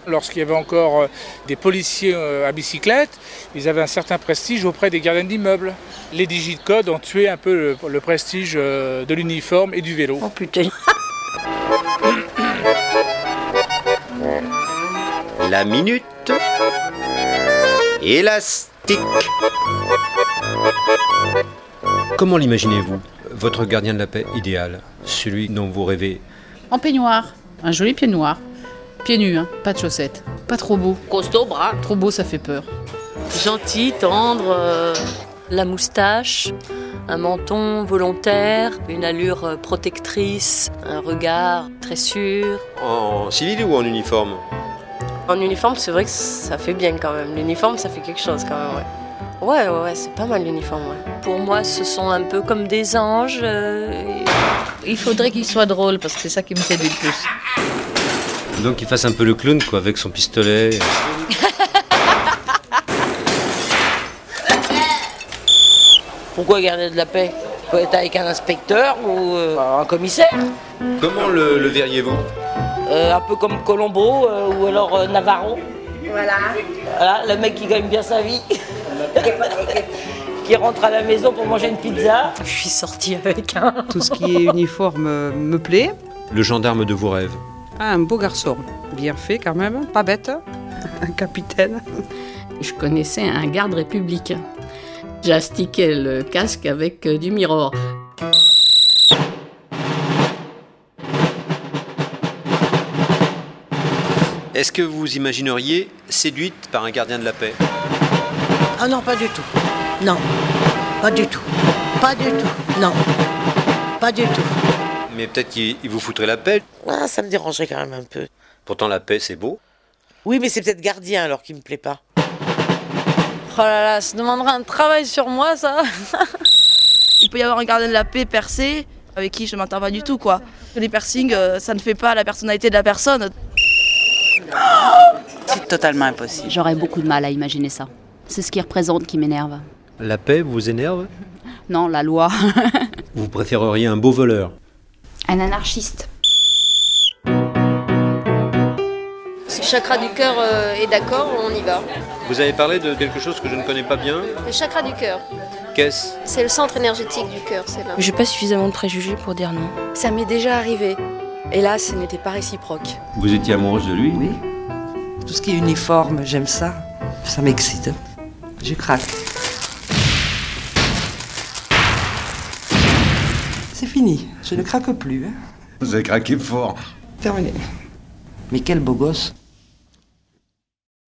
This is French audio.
lorsqu'il y avait encore des policiers à bicyclette, ils avaient un certain prestige auprès des gardiens d'immeubles. Les digicodes ont tué un peu le prestige de l'uniforme et du vélo. Oh putain. La minute élastique. Comment l'imaginez-vous, votre gardien de la paix idéal, celui dont vous rêvez? En peignoir, un joli pied noir. Pieds nus, hein, pas de chaussettes. Pas trop beau. Costaud, bras. Trop beau, ça fait peur. Gentil, tendre, la moustache, un menton volontaire, une allure protectrice, un regard très sûr. En civil ou en uniforme? En uniforme, c'est vrai que ça fait bien quand même. L'uniforme, ça fait quelque chose quand même, ouais. Ouais, c'est pas mal l'uniforme, ouais. Pour moi, ce sont un peu comme des anges. Il faudrait qu'il soit drôle, parce que c'est ça qui me séduit le plus. Donc il fasse un peu le clown, quoi, avec son pistolet. Pourquoi garder de la paix? Peut être avec un inspecteur ou un commissaire. Comment le verriez-vous? Un peu comme Colombo ou alors Navarro. Voilà, le mec qui gagne bien sa vie. Qui rentre à la maison pour manger une pizza. Je suis sortie avec un. Tout ce qui est uniforme me plaît. Le gendarme de vos rêves. Ah, un beau garçon. Bien fait quand même, pas bête. Un capitaine. Je connaissais un garde républicain. J'astiquais le casque avec du mirror. Est-ce que vous vous imagineriez séduite par un gardien de la paix? Ah non, pas du tout. Non, pas du tout. Pas du tout. Non, pas du tout. Mais peut-être qu'il vous foutrait la paix. Ah, ça me dérangerait quand même un peu. Pourtant la paix c'est beau. Oui, mais c'est peut-être gardien alors qui me plaît pas. Oh là là, ça demandera un travail sur moi, ça. Il peut y avoir un gardien de la paix percé avec qui je ne m'entends pas du tout, quoi. Les piercings, ça ne fait pas la personnalité de la personne. C'est totalement impossible. J'aurais beaucoup de mal à imaginer ça. C'est ce qui représente qui m'énerve. La paix vous énerve? Non, la loi. Vous préféreriez un beau voleur? Un anarchiste. Si le chakra du cœur est d'accord, on y va. Vous avez parlé de quelque chose que je ne connais pas bien. Le chakra du cœur, Qu'est-ce? c'est le centre énergétique du cœur, c'est là. J'ai pas suffisamment de préjugés pour dire non. Ça m'est déjà arrivé. Et là, ce n'était pas réciproque. Vous étiez amoureuse de lui? Oui. Tout ce qui est uniforme, j'aime ça. Ça m'excite. Je craque. C'est fini. Je ne craque plus. Vous avez craqué fort. Terminé. Mais quel beau gosse.